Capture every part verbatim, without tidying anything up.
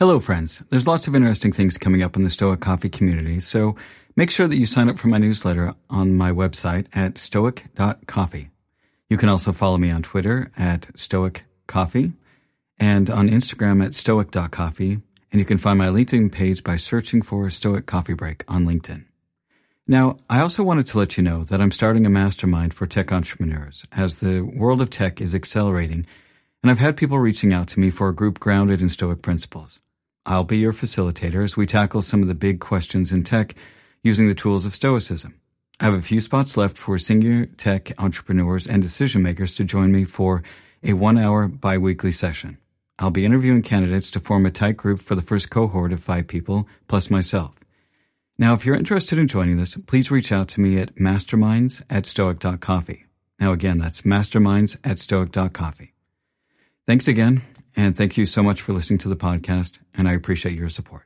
Hello, friends. There's lots of interesting things coming up in the Stoic Coffee community, so make sure that you sign up for my newsletter on my website at stoic dot coffee. You can also follow me on Twitter at stoic coffee and on Instagram at stoic dot coffee, and you can find my LinkedIn page by searching for Stoic Coffee Break on LinkedIn. Now, I also wanted to let you know that I'm starting a mastermind for tech entrepreneurs as the world of tech is accelerating, and I've had people reaching out to me for a group grounded in Stoic principles. I'll be your facilitator as we tackle some of the big questions in tech using the tools of Stoicism. I have a few spots left for senior tech entrepreneurs and decision makers to join me for a one-hour bi-weekly session. I'll be interviewing candidates to form a tight group for the first cohort of five people, plus myself. Now, if you're interested in joining this, please reach out to me at masterminds at stoic dot coffee. Now, again, that's masterminds at stoic dot coffee. Thanks again, and thank you so much for listening to the podcast, and I appreciate your support.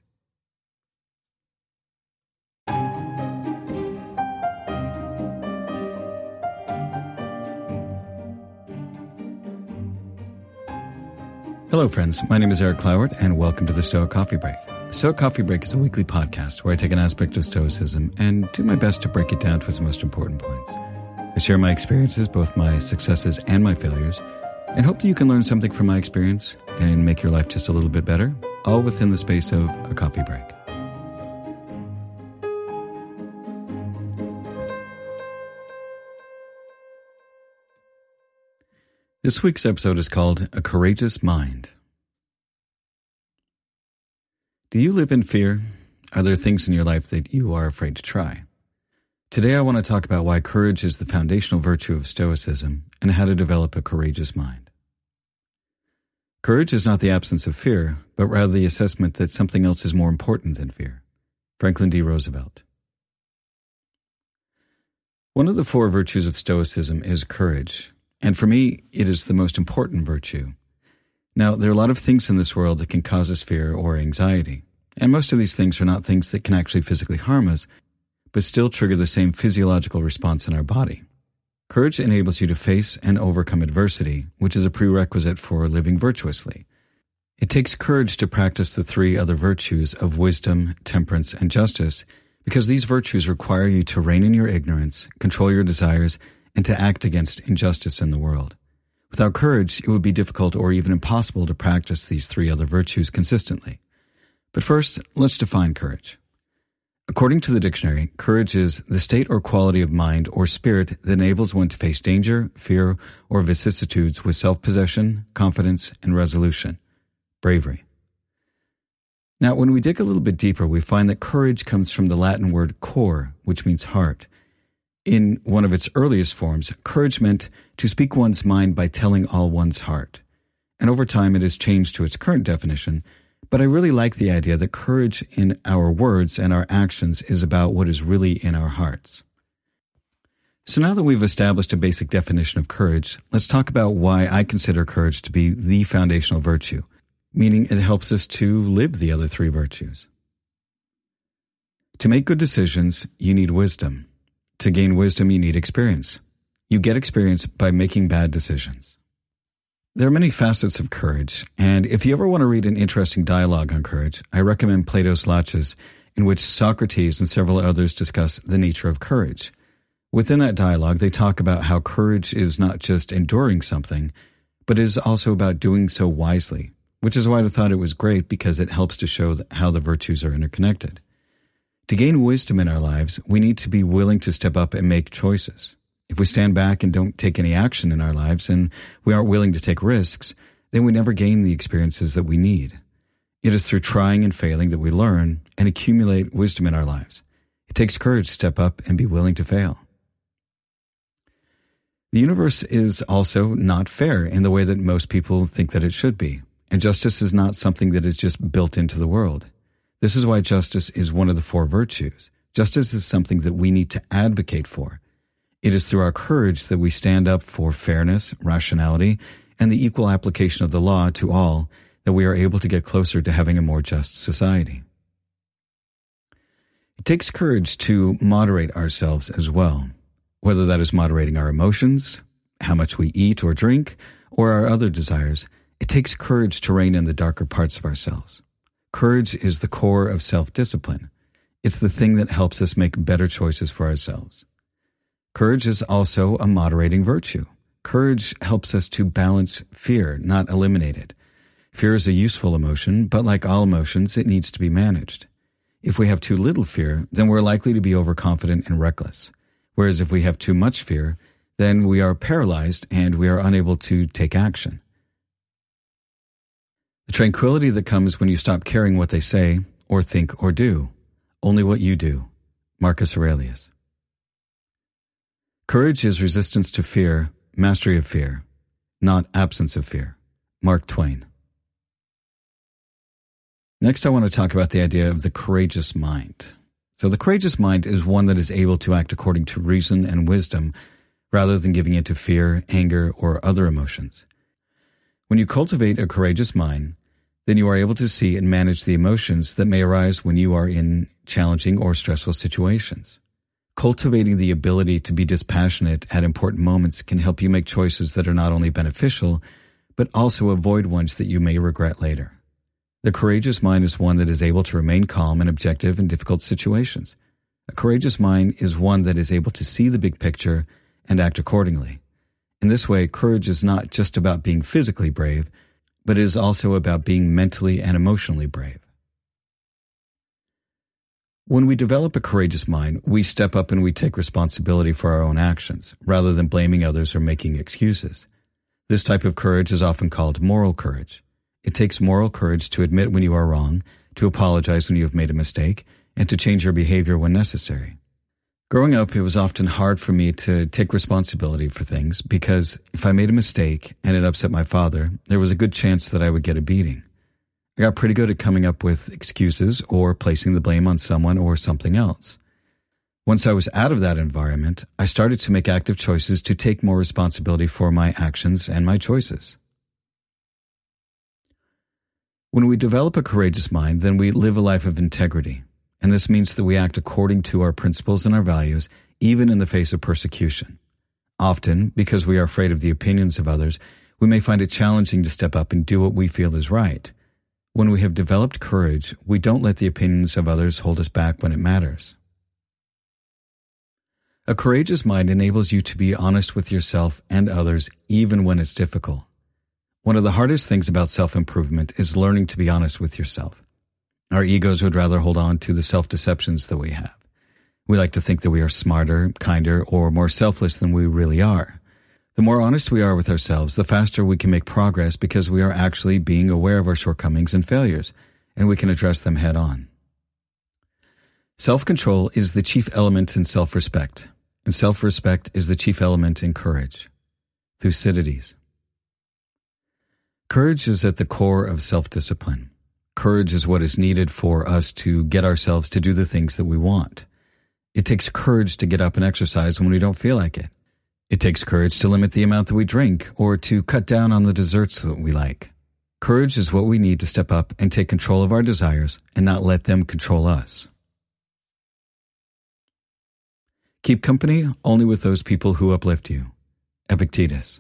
Hello, friends. My name is Eric Cloward, and welcome to the Stoic Coffee Break. The Stoic Coffee Break is a weekly podcast where I take an aspect of Stoicism and do my best to break it down to its most important points. I share my experiences, both my successes and my failures, and hope that you can learn something from my experience and make your life just a little bit better, all within the space of a coffee break. This week's episode is called A Courageous Mind. Do you live in fear? Are there things in your life that you are afraid to try? Today I want to talk about why courage is the foundational virtue of Stoicism and how to develop a courageous mind. Courage is not the absence of fear, but rather the assessment that something else is more important than fear. Franklin D. Roosevelt. One of the four virtues of Stoicism is courage, and for me, it is the most important virtue. Now, there are a lot of things in this world that can cause us fear or anxiety, and most of these things are not things that can actually physically harm us, but still trigger the same physiological response in our body. Courage enables you to face and overcome adversity, which is a prerequisite for living virtuously. It takes courage to practice the three other virtues of wisdom, temperance, and justice, because these virtues require you to rein in your ignorance, control your desires, and to act against injustice in the world. Without courage, it would be difficult or even impossible to practice these three other virtues consistently. But first, let's define courage. According to the dictionary, courage is the state or quality of mind or spirit that enables one to face danger, fear, or vicissitudes with self-possession, confidence, and resolution. Bravery. Now, when we dig a little bit deeper, we find that courage comes from the Latin word cor, which means heart. In one of its earliest forms, courage meant to speak one's mind by telling all one's heart. And over time, it has changed to its current definition, but I really like the idea that courage in our words and our actions is about what is really in our hearts. So now that we've established a basic definition of courage, let's talk about why I consider courage to be the foundational virtue, meaning it helps us to live the other three virtues. To make good decisions, you need wisdom. To gain wisdom, you need experience. You get experience by making bad decisions. There are many facets of courage, and if you ever want to read an interesting dialogue on courage, I recommend Plato's Laches, in which Socrates and several others discuss the nature of courage. Within that dialogue, they talk about how courage is not just enduring something, but is also about doing so wisely, which is why I thought it was great because it helps to show how the virtues are interconnected. To gain wisdom in our lives, we need to be willing to step up and make choices. If we stand back and don't take any action in our lives and we aren't willing to take risks, then we never gain the experiences that we need. It is through trying and failing that we learn and accumulate wisdom in our lives. It takes courage to step up and be willing to fail. The universe is also not fair in the way that most people think that it should be, and justice is not something that is just built into the world. This is why justice is one of the four virtues. Justice is something that we need to advocate for. It is through our courage that we stand up for fairness, rationality, and the equal application of the law to all that we are able to get closer to having a more just society. It takes courage to moderate ourselves as well, whether that is moderating our emotions, how much we eat or drink, or our other desires. It takes courage to rein in the darker parts of ourselves. Courage is the core of self-discipline. It's the thing that helps us make better choices for ourselves. Courage is also a moderating virtue. Courage helps us to balance fear, not eliminate it. Fear is a useful emotion, but like all emotions, it needs to be managed. If we have too little fear, then we're likely to be overconfident and reckless. Whereas if we have too much fear, then we are paralyzed and we are unable to take action. The tranquility that comes when you stop caring what they say, or think, or do. Only what you do. Marcus Aurelius. Courage is resistance to fear, mastery of fear, not absence of fear. Mark Twain. Next, I want to talk about the idea of the courageous mind. So the courageous mind is one that is able to act according to reason and wisdom rather than giving in to fear, anger, or other emotions. When you cultivate a courageous mind, then you are able to see and manage the emotions that may arise when you are in challenging or stressful situations. Cultivating the ability to be dispassionate at important moments can help you make choices that are not only beneficial, but also avoid ones that you may regret later. The courageous mind is one that is able to remain calm and objective in difficult situations. A courageous mind is one that is able to see the big picture and act accordingly. In this way, courage is not just about being physically brave, but it is also about being mentally and emotionally brave. When we develop a courageous mind, we step up and we take responsibility for our own actions, rather than blaming others or making excuses. This type of courage is often called moral courage. It takes moral courage to admit when you are wrong, to apologize when you have made a mistake, and to change your behavior when necessary. Growing up, it was often hard for me to take responsibility for things because if I made a mistake and it upset my father, there was a good chance that I would get a beating. I got pretty good at coming up with excuses or placing the blame on someone or something else. Once I was out of that environment, I started to make active choices to take more responsibility for my actions and my choices. When we develop a courageous mind, then we live a life of integrity. And this means that we act according to our principles and our values, even in the face of persecution. Often, because we are afraid of the opinions of others, we may find it challenging to step up and do what we feel is right. When we have developed courage, we don't let the opinions of others hold us back when it matters. A courageous mind enables you to be honest with yourself and others, even when it's difficult. One of the hardest things about self-improvement is learning to be honest with yourself. Our egos would rather hold on to the self-deceptions that we have. We like to think that we are smarter, kinder, or more selfless than we really are. The more honest we are with ourselves, the faster we can make progress because we are actually being aware of our shortcomings and failures, and we can address them head on. Self-control is the chief element in self-respect, and self-respect is the chief element in courage. Thucydides. Courage is at the core of self-discipline. Courage is what is needed for us to get ourselves to do the things that we want. It takes courage to get up and exercise when we don't feel like it. It takes courage to limit the amount that we drink or to cut down on the desserts that we like. Courage is what we need to step up and take control of our desires and not let them control us. Keep company only with those people who uplift you. Epictetus.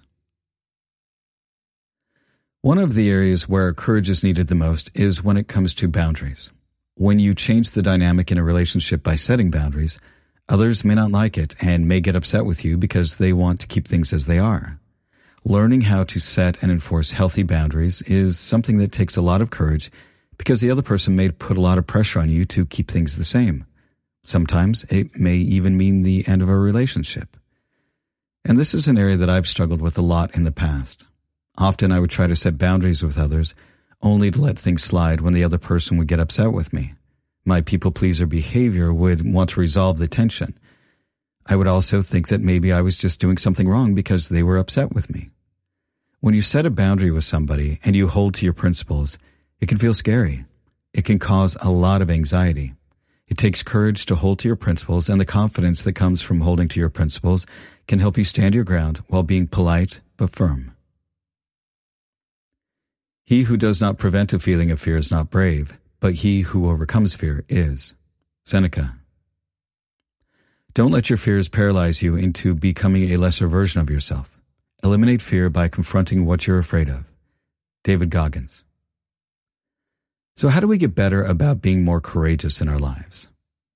One of the areas where courage is needed the most is when it comes to boundaries. When you change the dynamic in a relationship by setting boundaries, others may not like it and may get upset with you because they want to keep things as they are. Learning how to set and enforce healthy boundaries is something that takes a lot of courage because the other person may put a lot of pressure on you to keep things the same. Sometimes it may even mean the end of a relationship. And this is an area that I've struggled with a lot in the past. Often I would try to set boundaries with others, only to let things slide when the other person would get upset with me. My people-pleaser behavior would want to resolve the tension. I would also think that maybe I was just doing something wrong because they were upset with me. When you set a boundary with somebody and you hold to your principles, it can feel scary. It can cause a lot of anxiety. It takes courage to hold to your principles, and the confidence that comes from holding to your principles can help you stand your ground while being polite but firm. He who does not prevent a feeling of fear is not brave, but he who overcomes fear is. Seneca. Don't let your fears paralyze you into becoming a lesser version of yourself. Eliminate fear by confronting what you're afraid of. David Goggins. So how do we get better about being more courageous in our lives?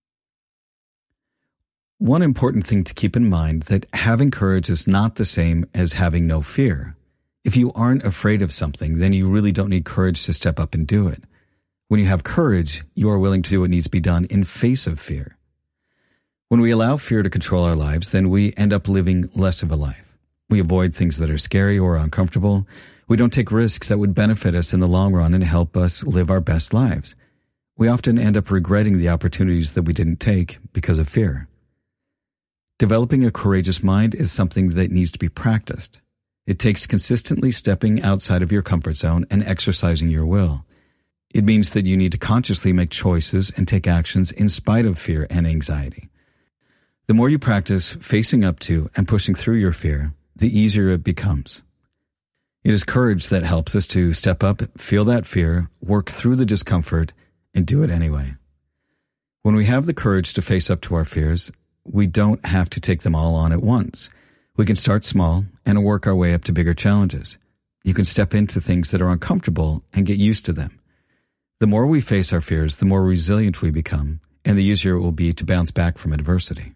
One important thing to keep in mind that having courage is not the same as having no fear. If you aren't afraid of something, then you really don't need courage to step up and do it. When you have courage, you are willing to do what needs to be done in face of fear. When we allow fear to control our lives, then we end up living less of a life. We avoid things that are scary or uncomfortable. We don't take risks that would benefit us in the long run and help us live our best lives. We often end up regretting the opportunities that we didn't take because of fear. Developing a courageous mind is something that needs to be practiced. It takes consistently stepping outside of your comfort zone and exercising your will. It means that you need to consciously make choices and take actions in spite of fear and anxiety. The more you practice facing up to and pushing through your fear, the easier it becomes. It is courage that helps us to step up, feel that fear, work through the discomfort, and do it anyway. When we have the courage to face up to our fears, we don't have to take them all on at once. We can start small and work our way up to bigger challenges. You can step into things that are uncomfortable and get used to them. The more we face our fears, the more resilient we become, and the easier it will be to bounce back from adversity.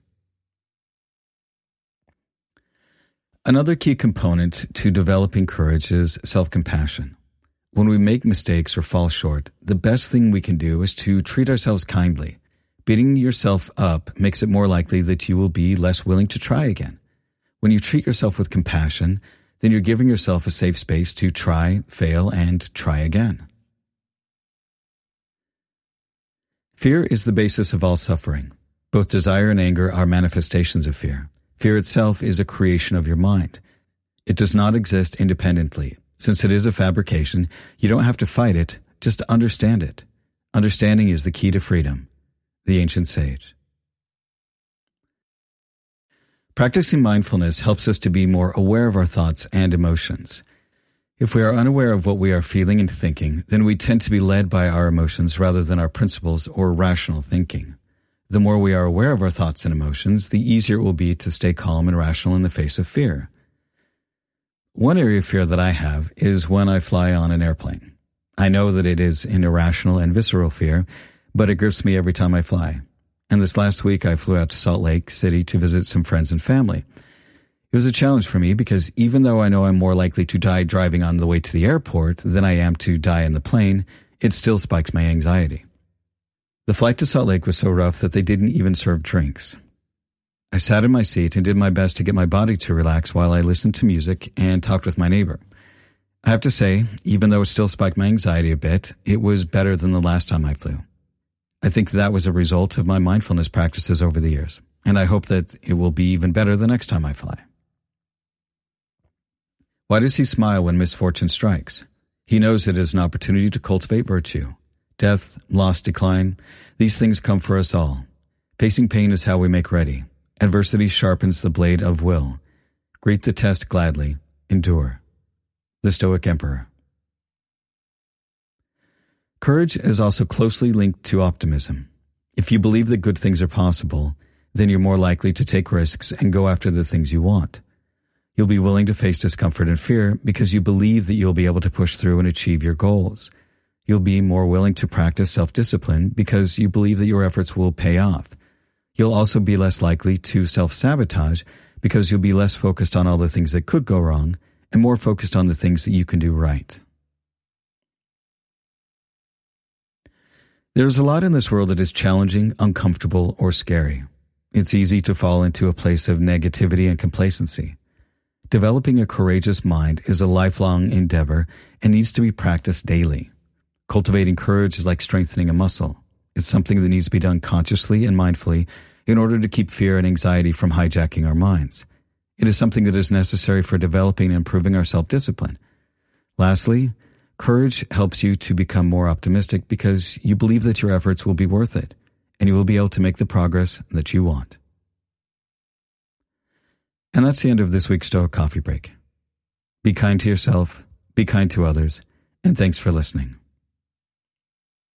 Another key component to developing courage is self-compassion. When we make mistakes or fall short, the best thing we can do is to treat ourselves kindly. Beating yourself up makes it more likely that you will be less willing to try again. When you treat yourself with compassion, then you're giving yourself a safe space to try, fail, and try again. Fear is the basis of all suffering. Both desire and anger are manifestations of fear. Fear itself is a creation of your mind. It does not exist independently. Since it is a fabrication, you don't have to fight it, just understand it. Understanding is the key to freedom. The ancient sage. Practicing mindfulness helps us to be more aware of our thoughts and emotions. If we are unaware of what we are feeling and thinking, then we tend to be led by our emotions rather than our principles or rational thinking. The more we are aware of our thoughts and emotions, the easier it will be to stay calm and rational in the face of fear. One area of fear that I have is when I fly on an airplane. I know that it is an irrational and visceral fear, but it grips me every time I fly. And this last week I flew out to Salt Lake City to visit some friends and family. It was a challenge for me because even though I know I'm more likely to die driving on the way to the airport than I am to die in the plane, it still spikes my anxiety. The flight to Salt Lake was so rough that they didn't even serve drinks. I sat in my seat and did my best to get my body to relax while I listened to music and talked with my neighbor. I have to say, even though it still spiked my anxiety a bit, it was better than the last time I flew. I think that was a result of my mindfulness practices over the years, and I hope that it will be even better the next time I fly. Why does he smile when misfortune strikes? He knows it is an opportunity to cultivate virtue. Death, loss, decline, these things come for us all. Facing pain is how we make ready. Adversity sharpens the blade of will. Greet the test gladly. Endure. The Stoic Emperor. Courage is also closely linked to optimism. If you believe that good things are possible, then you're more likely to take risks and go after the things you want. You'll be willing to face discomfort and fear because you believe that you'll be able to push through and achieve your goals. You'll be more willing to practice self-discipline because you believe that your efforts will pay off. You'll also be less likely to self-sabotage because you'll be less focused on all the things that could go wrong and more focused on the things that you can do right. There's a lot in this world that is challenging, uncomfortable, or scary. It's easy to fall into a place of negativity and complacency. Developing a courageous mind is a lifelong endeavor and needs to be practiced daily. Cultivating courage is like strengthening a muscle. It's something that needs to be done consciously and mindfully in order to keep fear and anxiety from hijacking our minds. It is something that is necessary for developing and improving our self-discipline. Lastly, courage helps you to become more optimistic because you believe that your efforts will be worth it, and you will be able to make the progress that you want. And that's the end of this week's Stoic Coffee Break. Be kind to yourself, be kind to others, and thanks for listening.